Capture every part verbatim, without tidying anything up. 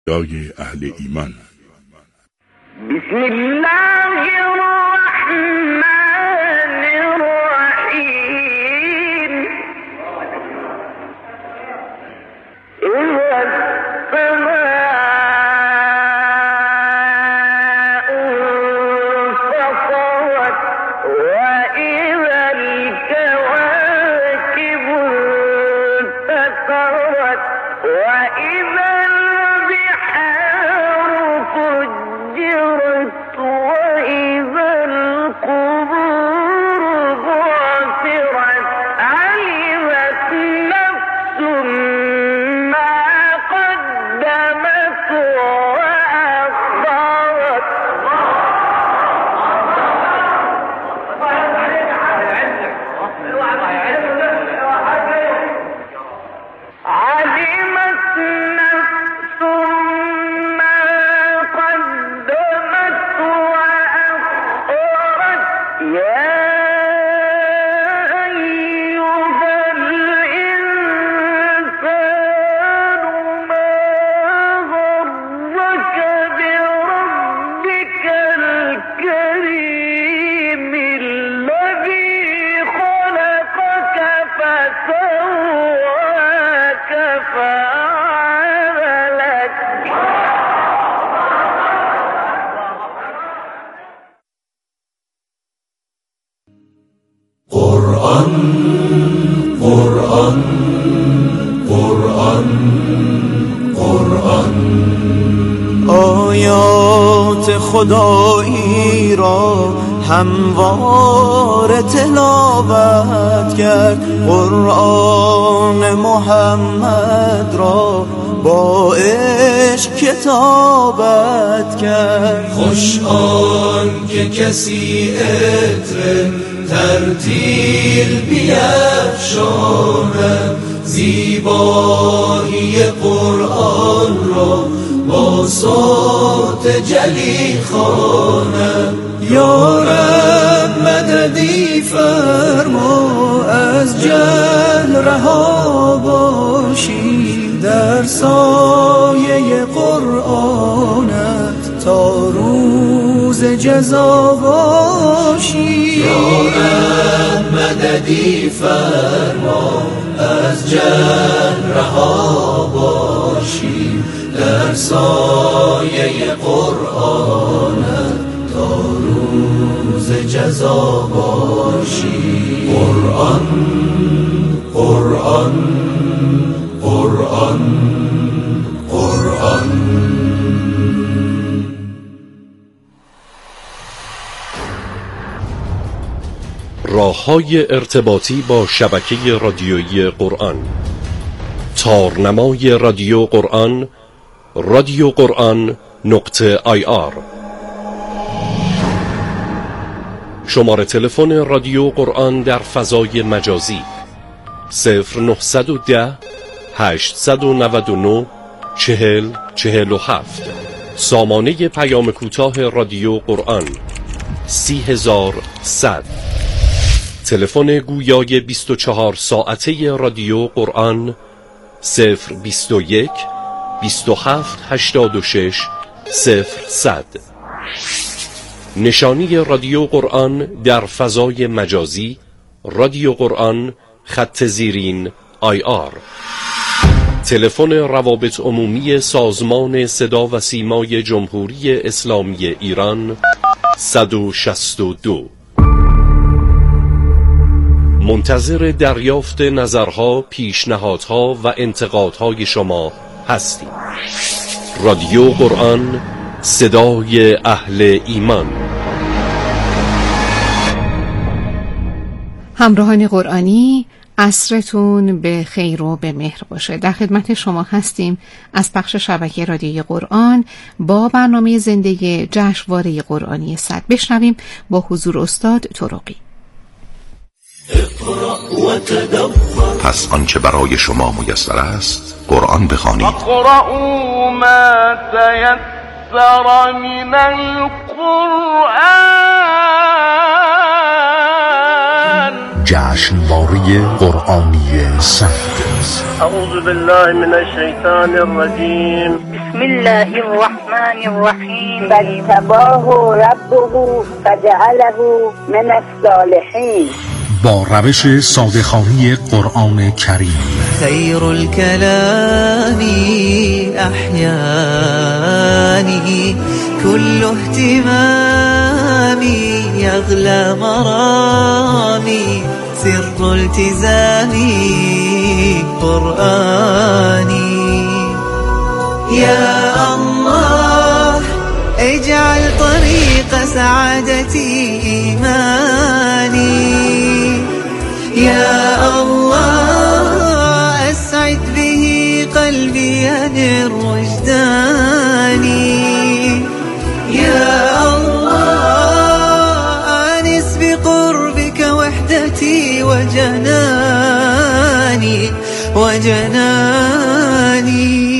دای اهل ایمان. بسم الله الرحمن الرحیم. اذا السماء انفطرت واذا الكواكب انتثرت واذا قرآن قرآن قرآن آیات خدایی را هموار تلاوت کرد، قرآن محمد را با عشق کتابت کرد. خوش آن که کسی عطر ترتیل بیفشاند، زیبایی قرآن را با صوت جلی خواند. یا رب مددی فرما، از جهل رها باشیم، در سایه قرآنت تا روز جزا باشیم. یا رب مددی فرما، از جهل رها باشیم، در سایه قرآنت تا روز جزا باشیم. قرآن قرآن قرآن قرآن. راه‌های ارتباطی با شبکه رادیویی قرآن: تارنمای رادیو قرآن، رادیو قرآن نقطه آی آر. شماره تلفن رادیو قرآن در فضای مجازی صفر نهصد و ده هشتصد و نود و نه چهل چهل و هفت. سامانه پیام کوتاه رادیو قرآن سی هزار صد. تلفن گویای بیست و چهار ساعته رادیو قرآن صفر بیست و یک بیست و هفت هشتاد و شش صفر صد. نشانی رادیو قرآن در فضای مجازی رادیو قرآن خط زیرین آی آر. تلفن روابط عمومی سازمان صدا و سیمای جمهوری اسلامی ایران صد و شصت و دو. منتظر دریافت نظرها، پیشنهادها و انتقادهای شما هستیم. رادیو قرآن، صدای اهل ایمان. همراهان قرآنی، عصرتون به خیر و به مهر باشه. در خدمت شما هستیم از پخش شبکه رادیوی قرآن با برنامه زنده جشنواره قرآنی صد. بشنویم با حضور استاد طرقی. پس آنچه برای شما میسر است قرآن بخوانید. اقرأوا ما تیسر من القرآن. جشنواره قرآنی صد. عزیز. اعوذ بالله من الشیطان الرجیم. بسم الله الرحمن الرحیم. فاجتباه ربه فجعله من الصالحین. با روش ساده‌خوانی قرآن کریم. خیر الكلام احیانی كل اهتمامي يغلى مرامي سر التزامي قرآني يا الله اجعل طريق سعادتي إيماني يا الله أسعد به قلبي ينر وجداني يا الله آنس بقربك وحدتي وجناني وجناني.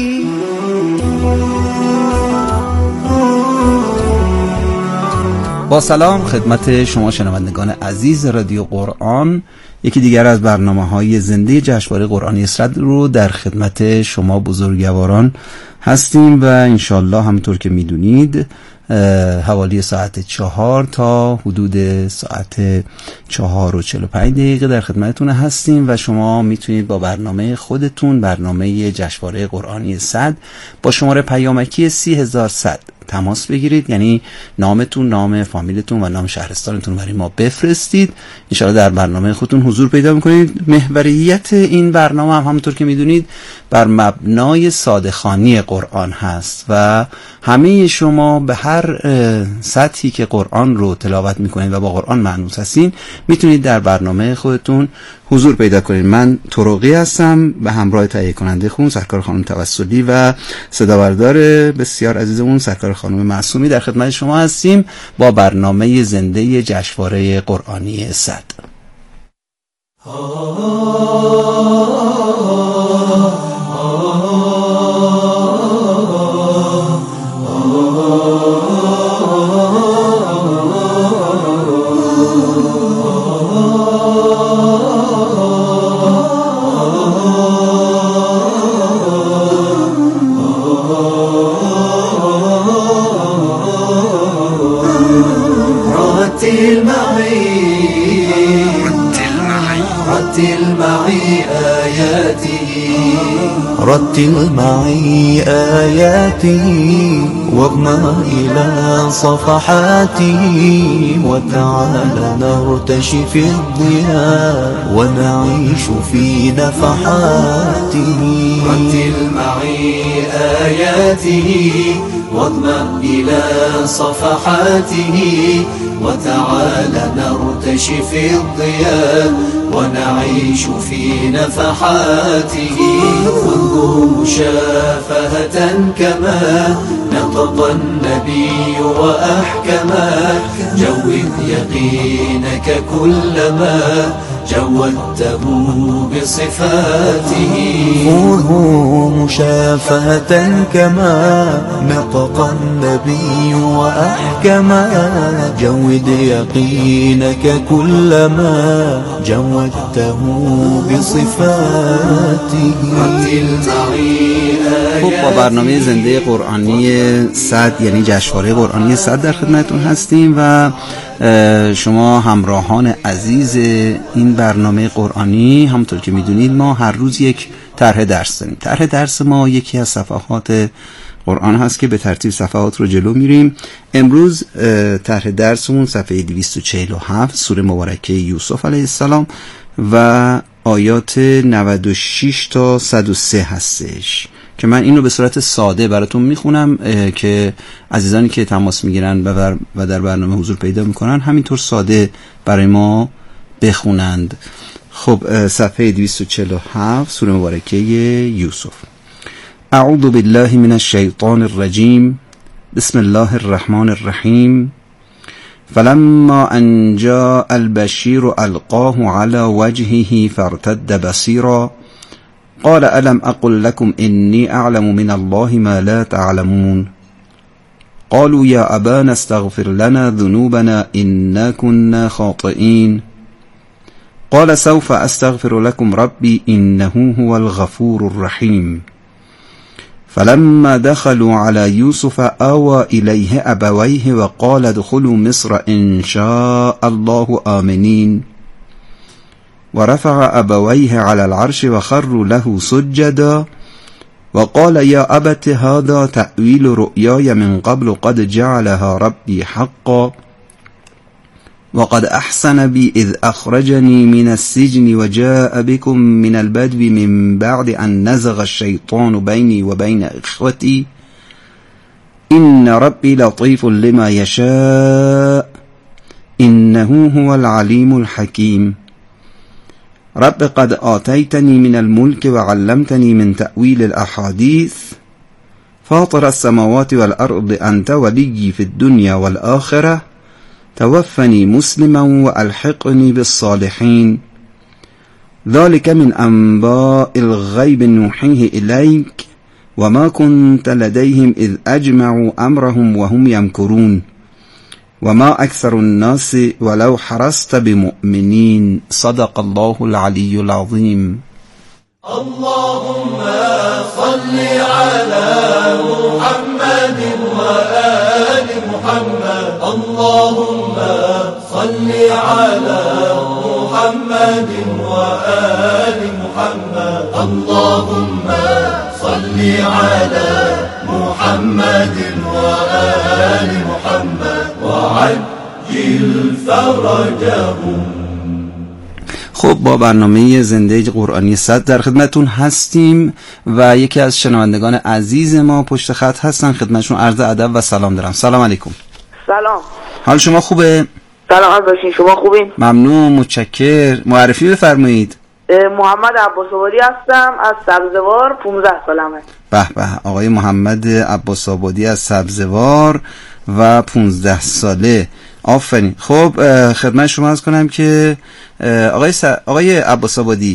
با سلام خدمت شما شنوندگان عزیز رادیو قرآن، یکی دیگر از برنامه‌های زنده جشنواره قرآنی اسرد رو در خدمت شما بزرگواران هستیم و انشالله همونطور که میدونید حوالی ساعت چهار تا حدود ساعت چهار و چل و پنج دقیقه در خدمتتون هستیم و شما میتونید با برنامه خودتون، برنامه جشنواره قرآنی صد، با شماره پیامکی سی هزار صد تماس بگیرید، یعنی نامتون، نام فامیلتون و نام شهرستانتون برای ما بفرستید. انشاءالله در برنامه خودتون حضور پیدا میکنید. محوریت این برنامه هم همونطور که میدونید بر مبنای ساده‌خوانی قرآن هست و همه شما به هر سطحی که قرآن رو تلاوت میکنید و با قرآن معنوس هستین میتونید در برنامه خودتون حضور پیدا کنید. من طرقی هستم به همراه تهیه کننده خون سرکار خانم توسلی و صدابردار بسیار عزیزمون سرکار خانم معصومی در خدمت شما هستیم با برنامه زنده جشنواره قرآنی صد. رتل معي آياته رتل معي آياته واضمع إلى صفحاته وتعال نرتشي في الضياء ونعيش في نفحاته رتل معي آياته واضمع إلى صفحاته وتعال نرتشي في الضياء ونعيش في نفحاته خذه مشافهة كما نطق النبي وأحكما جود يقينك كلما جودته بصفاته خذه مشافهة كما نطق النبي وأحكما جود يقينك كلما جودته بصفاته. خب با برنامه زنده قرآنی صد یعنی جشنواره قرآنی صد در خدمتتون هستیم و شما همراهان عزیز این برنامه قرآنی همونطور که میدونید ما هر روز یک طرح درس داریم. طرح درس ما یکی از صفحات قرآن هست که به ترتیب صفحات رو جلو میریم. امروز طرح درسمون صفحه دویست و چهل و هفت سوره مبارکه یوسف علیه السلام و آیات نود و شش تا صد و سه هستش که من اینو به صورت ساده براتون میخونم که عزیزانی که تماس میگیرن و در برنامه حضور پیدا میکنن همینطور ساده برای ما بخونند. خب صفحه دویست و چهل و هفت سوره مبارکه یوسف. اعوذ بالله من الشیطان الرجیم بسم الله الرحمن الرحیم فلما ان جاء البشیر القاه على وجهه فارتد بصیرا قال ألم أقل لكم إني أعلم من الله ما لا تعلمون قالوا يا أبانا استغفر لنا ذنوبنا إنا كنا خاطئين قال سوف استغفر لكم ربي انه هو الغفور الرحيم. فلما دخلوا على يوسف آوى إليه أبويه وقال ادخلوا مصر إن شاء الله آمنين. ورفع أبويه على العرش وخروا له سجدا وقال يا أبت هذا تأويل رؤياي من قبل قد جعلها ربي حقا وقد أحسن بي إذ أخرجني من السجن وجاء بكم من البدو من بعد أن نزغ الشيطان بيني وبين إخوتي إن ربي لطيف لما يشاء إنه هو العليم الحكيم. رب قد آتيتني من الملك وعلمتني من تأويل الأحاديث فاطر السماوات والأرض أنت ولي في الدنيا والآخرة توفني مسلما وألحقني بالصالحين. ذلك من أنباء الغيب نوحيه إليك وما كنت لديهم إذ أجمعوا أمرهم وهم يمكرون وما أكثر الناس ولو حرصت بمؤمنين. صدق الله العلي العظيم. اللهم صل على محمد وآل محمد. اللهم صل على محمد وآل محمد. اللهم صل على محمد وآل محمد وعجل فرجهم. خب با برنامه زنده قرآنی صد در خدمتون هستیم و یکی از شنوندگان عزیز ما پشت خط هستن. خدمتشون عرض ادب و سلام دارم. سلام علیکم. سلام. حال شما خوبه؟ سلام باشین. شما خوبین؟ ممنون، متشکر. معرفی بفرمایید. محمد عباس آبادی هستم از سبزوار، پانزده سالمه. به به، آقای محمد عباس آبادی از سبزوار و پانزده ساله. آفرین. خب خدمت شما عرض کنم که آقای س... آقای عباس آبادی،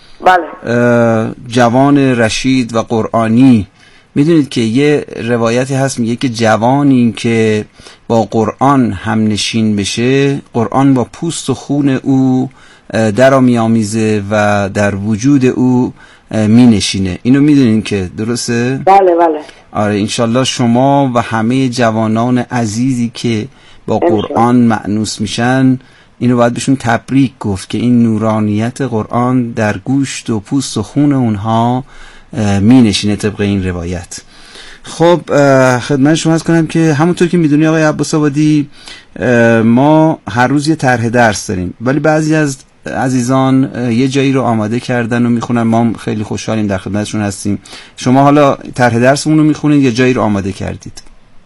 بله، جوان رشید و قرآنی، میدونید که یه روایتی هست میگه که جوانی که با قرآن هم نشین بشه، قرآن با پوست و خون او در میامیزه و در وجود او می نشینه. اینو میدونین که درسته؟ بله بله. آره، انشالله شما و همه جوانان عزیزی که با قرآن مأنوس میشن اینو باید بهشون تبریک گفت که این نورانیت قرآن در گوشت و پوست و خون اونها می نشینه طبق این روایت. خب خدمت شما عرض کنم که همونطور که میدونی آقای عباس آبادی، ما هر روز یه طرح درس داریم، ولی بعضی از عزیزان یه جایی رو آماده کردن و میخونن. ما خیلی خوشحالیم در خدمتشون هستیم. شما حالا طرح درسمون رو میخونید یا جایی رو آماده کردید؟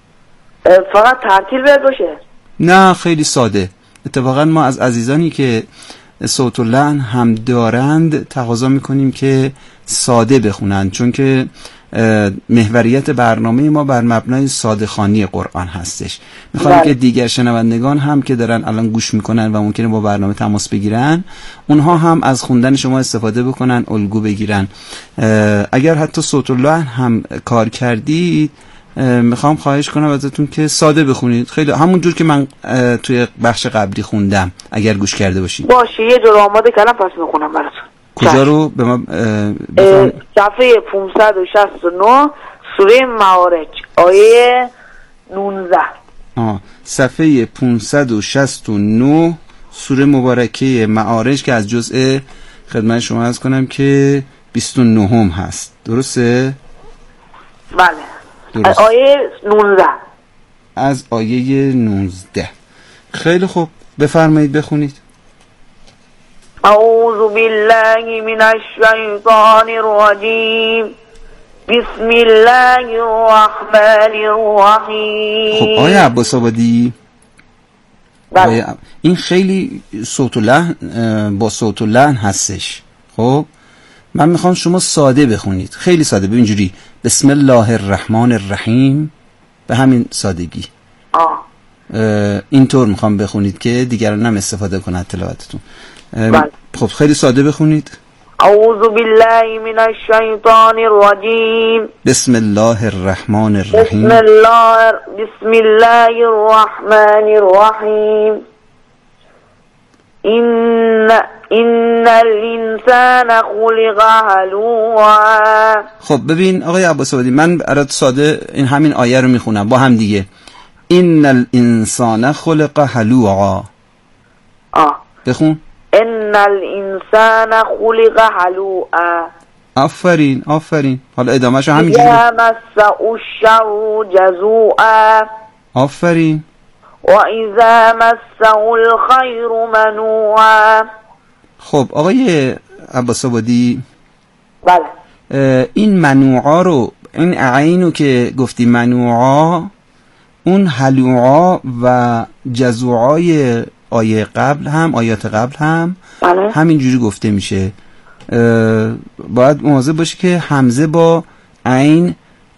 فقط ترتیل باید باشه؟ نه، خیلی ساده. اتفاقا ما از عزیزانی که صوت و لحن هم دارند تقاضا میکنیم که ساده بخونند، چون که محوریت برنامه ما بر مبنای ساده خوانی قرآن هستش. میخوایم که دیگر شنوندگان هم که دارن الان گوش میکنن و ممکنه با برنامه تماس بگیرن، اونها هم از خوندن شما استفاده بکنن، الگو بگیرن. اگر حتی صوت و لحن هم کار کردید، میخوام خواهش کنم ازتون که ساده بخونید، خیلی همون جور که من توی بخش قبلی خوندم اگر گوش کرده باشید. باشه، یه جور آماده کردم پس میخونم براتون. کجا رو به ما بفرمایید؟ صفحه پانصد و شصت و نه سوره معارج آیه نوزده. آه صفحه پانصد و شصت و نه سوره مبارکه معارج که از جزء خدمت شما عرض کنم که بیست و نه هم هست. درسته؟ بله. درست. آیه نوزده. از آیه نوزده. خیلی خوب، بفرمایید بخونید. اعوذ بالله من الشیطان الرجیم بسم الله الرحمن الرحیم. خب آیه عباس آبادی، بله. این خیلی صوت و لحن با صوت و لحن هستش. خب من میخوام شما ساده بخونید، خیلی ساده، به اینجوری بسم الله الرحمن الرحیم، به همین سادگی. آه. اینطور میخوام بخونید که دیگران هم استفاده کنند تلاوتتون. بله. خب خیلی ساده بخونید. اعوذ بالله من الشیطان الرجیم بسم الله الرحمن الرحیم. بسم الله بسم الله الرحمن الرحیم این این الانسان خلق هلوعا. خب ببین آقای عباس آبادی، من برات ساده این همین آیه رو میخونم با هم دیگه. این الانسان خلق هلوعا. آه بخون. ان الانسان خلق هلوعا. آفرین آفرین. حالا ادامهشو همینجوری. یا مسه الشر جزوعا. آفرین. و اذا مسه الخیر منوعا. خب آقای عباس آبادی، بله این منوعا رو، این عینو که گفتی منوعا، اون هلوعا و جزوعای آیه قبل هم، آیات قبل هم بله. همینجوری گفته میشه. باید مواظب باشی که حمزه با عین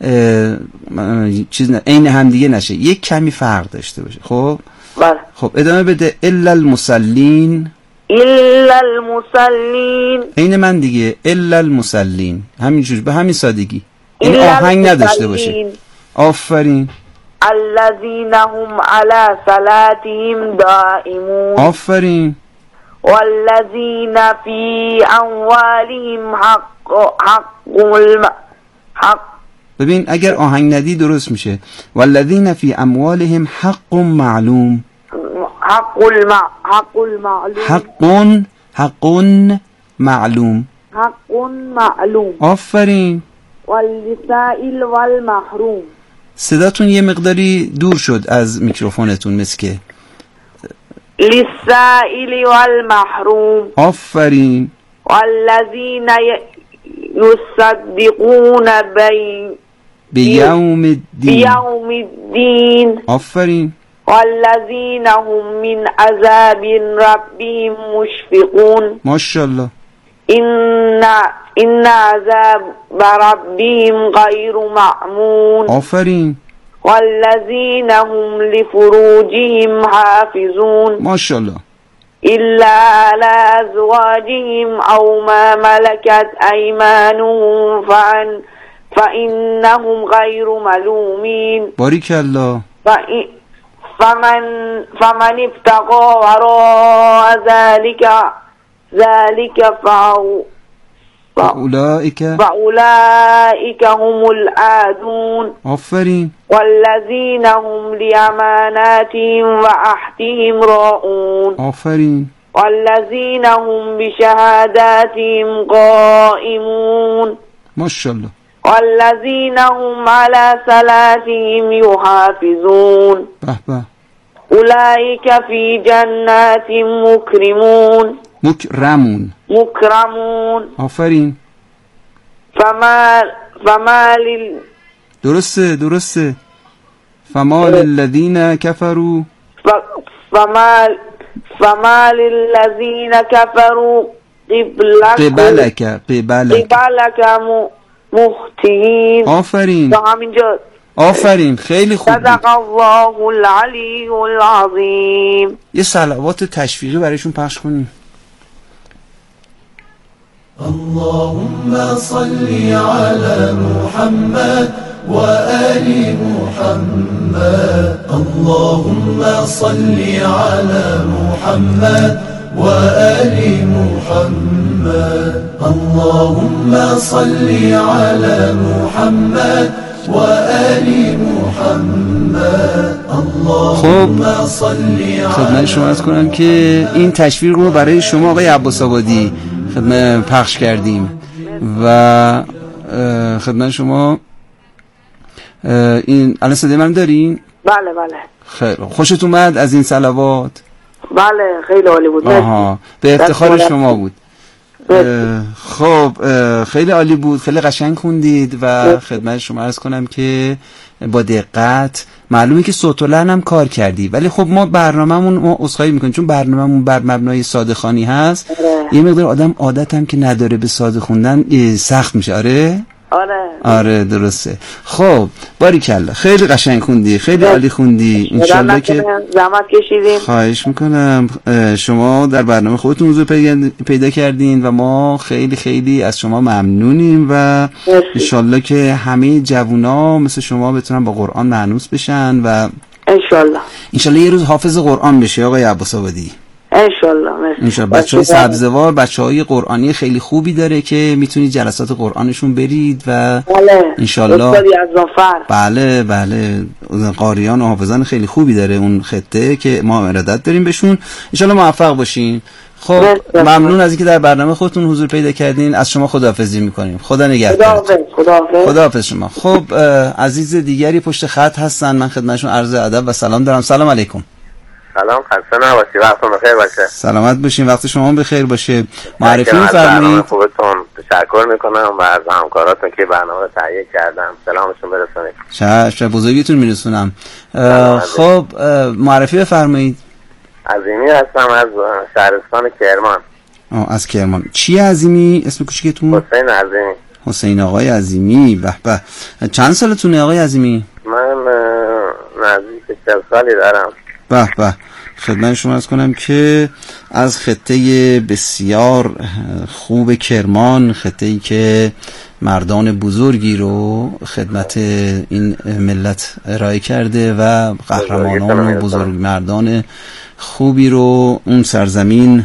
چیز نه، عین هم دیگه نشه، یک کمی فرق داشته باشه. خب بله. خب ادامه بده. الا المصلین. الا المصلین. عین من دیگه، الا المصلین، همینجوری به همین سادگی، این آهنگ نداشته باشه. آفرین. الذين هم على صلاتهم دائمون. آفرین. والذين في اموالهم حق حق الم حق. ببین اگر آهنگ ندی درست میشه. والذین فی اموالهم حق معلوم. حق الم حق المعلوم. حق حق معلوم. حق معلوم. آفرین. والسائل والمحروم. صداتون یه مقداری دور شد از میکروفونتون، مثل که للسائل والمحروم. آفرین. والذین یصدقون بی بیوم الدین. بیوم الدین. آفرین. والذین هم من عذاب ربهم مشفقون. ماشاءالله. این این عذاب ربهم غیر مأمون. آفرین. والذین هم لفروجهم حافظون. ماشاءالله. إلا على أزواجهم أو ما ملكت أيمانهم فعن فإنهم غير ملومين. بارك الله. فمن فمن ابتغى وراء ذلك ذلك فهو فأولئك فأولئك هم العادون. آفرین. والذین هم لأماناتهم وعهدهم راعون. آفرین. والذین هم بشهاداتهم قائمون. ماشاءالله. والذین هم على صلاتهم يحافظون. به به. أولئك في جنات مكرمون. مکرمون. مکرمون. آفرین. فما فما لل درسته درسته. فما للذین کفروا. فما فما للذین کفروا قبلك قبلك قبلك قبلك مهتین. آفرین. تا همینجا. آفرین، خیلی خوب. صدق الله العلی العظیم. یه صلوات تشویقی برایشون پخش کنیم. اللهم صل على محمد وآل محمد. اللهم صل على محمد وآل محمد. اللهم صل على محمد وآل محمد. اللهم صل على. خدمت شما عرض کنم که این تشویق رو برای شما آقای عباس آبادی خدمت پخش کردیم و خدمت شما این الان صدای من دارین؟ بله بله. خیلی خوشت اومد از این صلوات؟ بله خیلی عالی بود. آها، به افتخار شما بود. خب خیلی عالی بود، خیلی قشنگ خوندید و خدمت شما عرض کنم که با دقت معلومه که صوت و لحن هم کار کردی، ولی خب ما برنامه‌مون ما عذرخواهی میکنیم چون برنامه‌مون بر مبنای ساده خوانی هست. یه مقدار آدم عادت هم که نداره به ساده خوندن سخت میشه. آره آره آره درسته. خب باریکلا، خیلی قشنگ خوندی، خیلی عالی خوندی. انشالله که زحمت کشیدین. خواهش میکنم. شما در برنامه خودتون حضور پیدا کردین و ما خیلی خیلی از شما ممنونیم و انشالله که همه جوونا مثل شما بتونن با قرآن مانوس بشن و انشالله انشالله یه روز حافظ قرآن بشه آقای عباس آبادی. انشالله. مرسی. انشالله. بچهای سبزوار بچهای قرآنی خیلی خوبی داره که میتونید جلسات قرآنشون برید و بله. انشالله استادی از ظفر. بله بله قاریان و حافظان خیلی خوبی داره اون خطه که ما ارادت داریم بهشون. انشالله موفق باشین. خب ممنون از اینکه در برنامه خودتون حضور پیدا کردین. از شما خداحافظی میکنیم. خدا نگهدار. خداحافظ. خداحافظ شما. خب عزیز دیگری پشت خط هستن، من خدمتشون عرض ادب و سلام دارم. سلام علیکم. سلام، خسته نباشی، وقتتون بخیر باشه. سلامت باشین، وقت شما بخیر باشه. معرفی می‌فرمایید. خوبتون تشکر میکنم و از همکاراتون که برنامه رو تهیه کردن سلامشون برسونید. چشم، بزرگیتون میرسونم. خب معرفی بفرمایید. عظیمی هستم از شهرستان کرمان. آه از کرمان. چی عظیمی؟ اسم کوچیکتون؟ حسین عظیمی. حسین آقای عظیمی. به به. چند سالتونه آقای عظیمی؟ من نزدیک چهل سالی دارم. به به. خدمت شما عرض کنم که از خطه بسیار خوب کرمان، خطه‌ای که مردان بزرگی رو خدمت این ملت ارائه کرده و قهرمانان و بزرگ مردان خوبی رو اون سرزمین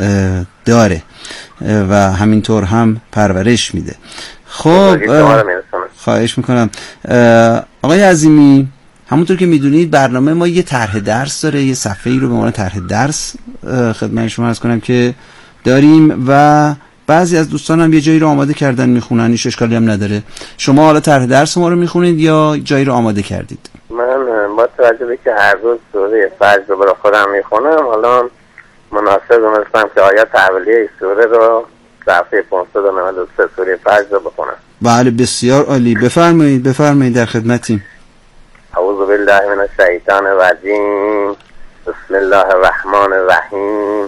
داره و همینطور هم پرورش میده. خب خواهش میکنم آقای عظیمی، همونطور که میدونید برنامه ما یه طرح درس داره، یه صفحه‌ای رو به عنوان طرح درس خدمت شما عرض کنم که داریم و بعضی از دوستان هم یه جایی رو آماده کردن میخونن، هیچ اشکالی هم نداره. شما حالا طرح درس ما رو میخونید یا جایی رو آماده کردید؟ من با توجه به که هر روز سوره فجر رو برای خودم میخونم، حالا مناسب دونستم که آیات اولیه سوره رو صفحه پانصد و نود و سه سوره فجر رو بخونم. بله بسیار عالی، بفرمایید بفرمایید در خدمتیم. اعوذ بالله من الشیطان الرجیم. بسم الله الرحمن الرحیم.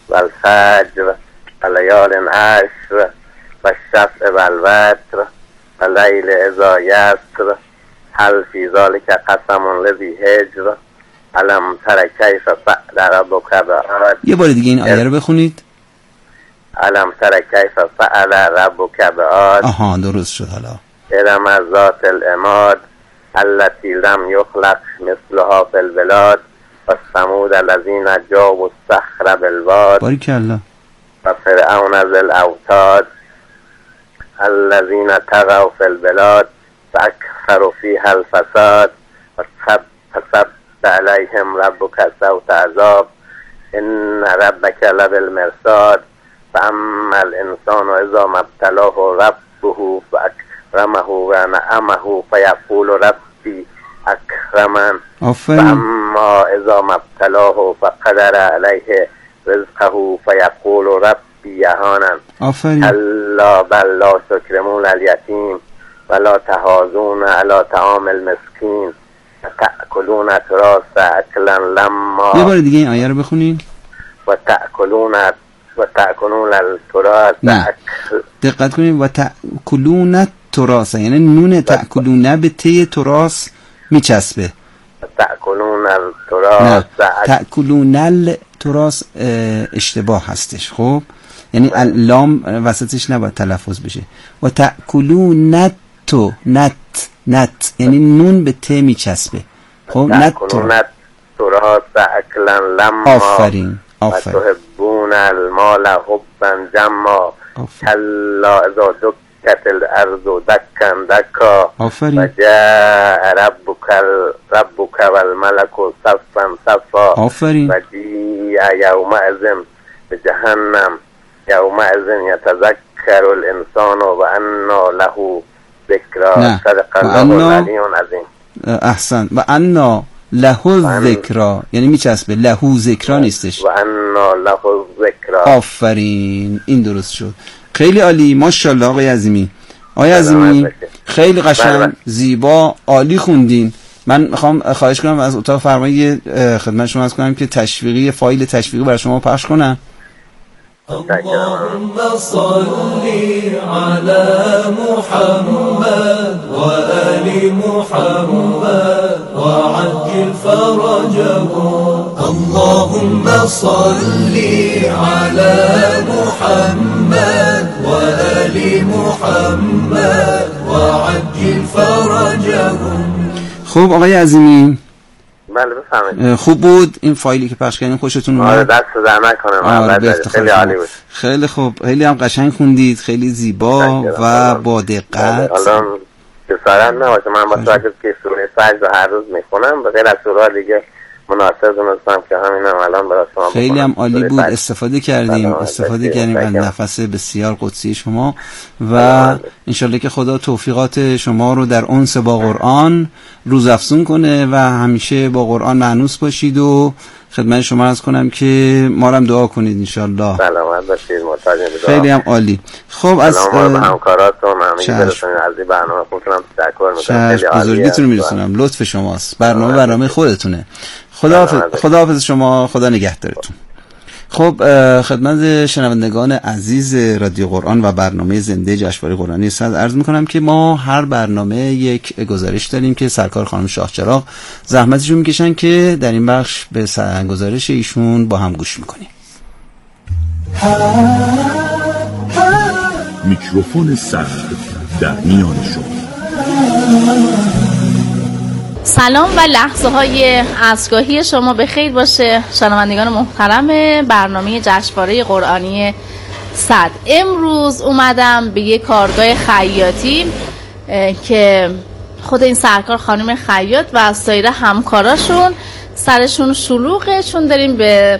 والفجر وليال عشر والشفع والوتر والليل اذا يسر هل في ذلك قسم لذي حجر الم تر کیف فعل ربک بعاد. یه بار دیگه این آیه رو بخونید. الم تر کیف فعل ربک بعاد. آها درست شد. حالا ارم ذات العماد التي لم يخلق مثلها في البلاد والثمود الذين جابوا الصخر بالواد. باریکالله. وفرعون ذي الاوتاد الذين طغوا في البلاد فأكثروا فيها الفساد فصب عليهم ربك سوط عذاب إن ربك لبالمرصاد فأما الإنسان إذا ما ابتلاه ربه فأكرمه ونعمه فيقول ربي أكرمن فأما إذا ما ابتلاه فقدر عليه رزقه فيقول ربي يهانن كلا بل لا تكرمون اليتيم ولا تحاضون على طعام المسكين وتأكلون التراث أكلا لما. یه بار دیگه این آیه رو بخونین. وتأكلون وتأكلون التراث. نه دقت کنید. وتأكلون التراث یعنی نون تأکلون به ته تراث میچسبه. تأکلون التراث. نه تأکلون التراث اشتباه هستش. خب یعنی لام وسطش نباید تلفظ بشه. و تأکلون نتو نت نت یعنی نون به ته میچسبه. خب نت تراث اکلا لما. آفرین آفرین. و تحبون المال حبا جما کلا اذا دکت الارض دکا دکا. آفرین. و جاء ربک ربک والملک صفا صفا. آفرین. و جیء یومئذ بجهنم یومئذ یتذکر الانسان و انا له ذکرا. صدق الله العلی العظیم. احسن. و انا له ذکرا یعنی میچسبه، له ذکرا نیستش. و انا له ذکرا. آفرین این درست شد. خیلی عالی ماشاءالله آقای عظیمی. آقای عظیمی خیلی قشنگ زیبا عالی خوندین. من میخوام خواهش کنم از اتاق فرمایی خدمت شما عرض کنم که تشویقی فایل تشویقی برای شما پخش کنم. اللهم صل على محمد وآل محمد وعجل فرجهم. اللهم صل على محمد وآل محمد وعجل فرجهم. خب آقای عظیمی بله بفهمید. خوب بود این فایلی که پخش کردیم؟ خوشتون اومد؟ آره دست در نکنه. خیلی عالی بود. خیلی خوب، خیلی هم قشنگ خوندید، خیلی زیبا و با دقت. حالا جسارت نباشه من با توجه که سوره سجده هر روز میخونم، به غیر از سوره دیگه مناسب دونستم که همینم الان برای شما بکنم. خیلی هم عالی بود، استفاده کردیم استفاده کردیم از نفس بسیار قدسی شما و انشالله که خدا توفیقات شما رو در انس با قرآن روزافزون کنه و همیشه با قرآن مانوس باشید و خدمت شما عرض کنم که ما رو هم دعا کنید انشالله. سلامت باشید، محتاج به خیلی هم عالی. خب از همکاراتون همین برسونید از این برنامه خودتون هم تشکر می‌کنم. خیلی عالیه. بزرگیتون رو می‌رسونم، لطف شماست. برنامه برنامه خودتونه. خدا خداحافظ شما، خدا نگهدارتون. خب خدمت شنوندگان عزیز رادیو قرآن و برنامه زنده جشنواره قرآنی صد عرض میکنم که ما هر برنامه یک گزارش داریم که سرکار خانم شاهچراغ زحمتشون میکشن که در این بخش به گزارش ایشون با هم گوش میکنیم. میکروفون سخت در میان شما. سلام و لحظه های عصرگاهی شما به خیر باشه شنوندگان محترم برنامه جشنواره قرآنی صد. امروز اومدم به یک کارگاه خیاطی که خود این سرکار خانم خیاط و سایر همکاراشون سرشون شلوغه، چون داریم به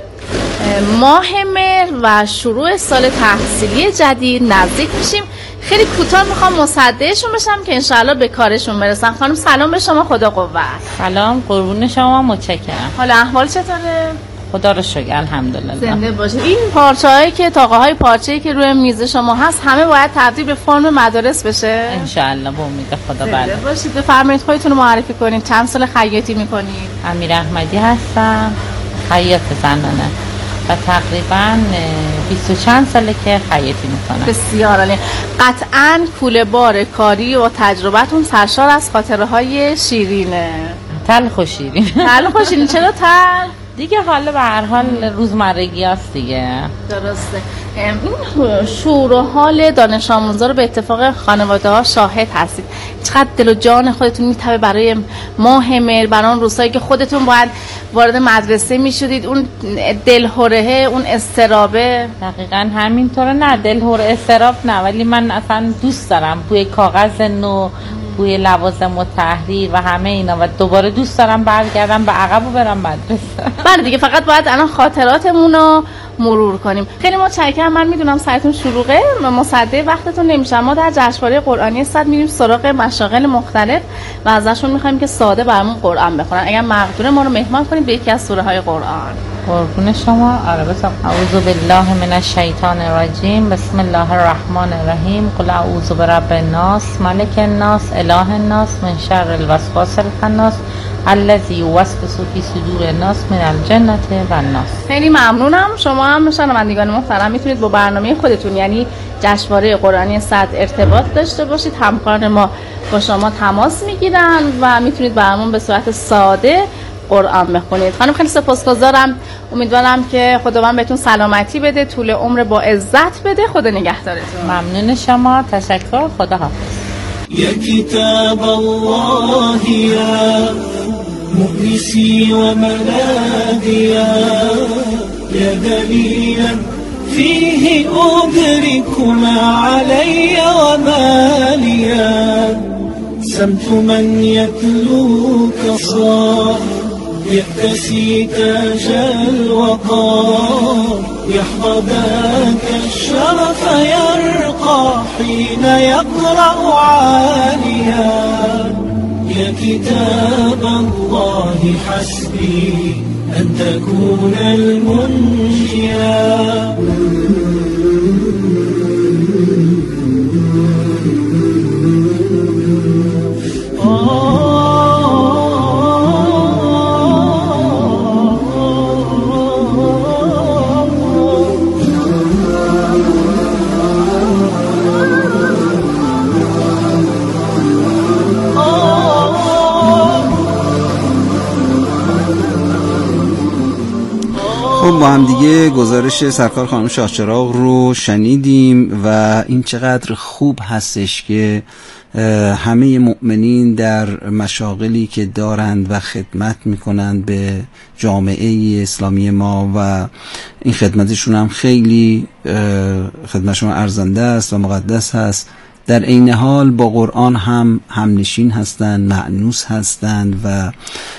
ماه مهر و شروع سال تحصیلی جدید نزدیک میشیم. خیلی کوتاه میخوام مصدقشون بشم که انشاءالله به کارشون برسن. خانم سلام به شما، خدا قوت. سلام، قربون شما، متشکرم. حالا احوال چطوره؟ خدا رو شکر، الحمدلله. زنده باشید. این پارچه‌هایی که طاقه‌های پارچه‌ای که روی میز شما هست همه باید تبدیل به فرم مدارس بشه انشاءالله به امید خدا. بله باشید. بفرمایید خودتون رو معرفی کنید. چند سال خیاطی میکنید؟ امیر احمدی هستم، خیاط زنانه و تقریبا بیست و چند ساله که خیاطی میکنم. بسیار عالی. قطعاً کوله بار کاری و تجربتون سرشار از خاطره های شیرینه. تلخ و شیرین. تلخ و شیرین. چرا تلخ؟ دیگه حالا به هر حال روزمرگی هست دیگه. درسته. این شور و حال دانش آموزا رو به اتفاق خانواده ها شاهد هستید. چقدر دل و جان خودتون میتابه برای ماه مهر، برای اون روزایی که خودتون باید وارد مدرسه میشدید، اون دلهوره، اون استرابه. دقیقاً همینطوره. نه دلهوره استراب نه، ولی من اصلا دوست دارم بوی کاغذ نو، بوی لوازم و تحریر و همه اینا و دوباره دوست دارم برگردم به عقب و برم مدرسه. بله دیگه، فقط باید الان خاطراتمون رو مرور کنیم. خیلی متشکرم. من میدونم سرتون شلوغه، مصدق وقتتون نمیشه. ما در جشنواره قرآنی صد میریم سراغ مشاغل مختلف و ازشون میخوایم که ساده برامون قرآن بخونن. اگر مقدور ما رو مهمان کنید به یکی از سوره های قرآن. قربون شما. آره بسم اعوذ بالله من الشیطان الرجیم، بسم الله الرحمن الرحیم، قل اعوذ برب الناس ملک الناس اله الناس من شر الوسواس الخناس الذی یوسوس فی صدور الناس من الجنة والناس. خیلی ممنونم. شما هم شنوندگان محترم میتونید با برنامه خودتون یعنی جشنواره قرآنی صد ارتباط داشته باشید. همکاران ما با شما تماس میگیرن و میتونید برامون به صورت ساده قرآن بخونید. خانم خیلی سپاسگزارم. امیدوارم که خداوند بهتون سلامتی بده، طول عمر با عزت بده. خدا نگهدارتون. ممنون شما. تشکر. خدا حافظ. يا كتاب الله يا مؤنسي وملاذيا يا دليلا فيه أدرك ما علي وما ليا سمت من يتلوك صار يأتسي تاج الوقار يحظى ذاك الشرف يرقى حين يقرأ عاليا يا كتاب الله حسبي أن تكون المنجيا خب با هم دیگه گزارش سرکار خانم شاهچراغ رو شنیدیم و این چقدر خوب هستش که همه مؤمنین در مشاغلی که دارند و خدمت میکنند به جامعه اسلامی ما و این خدمتشون هم خیلی خدمتشون ارزنده است و مقدس هست، در عین حال با قرآن هم همنشین هستند، مأنوس هستند و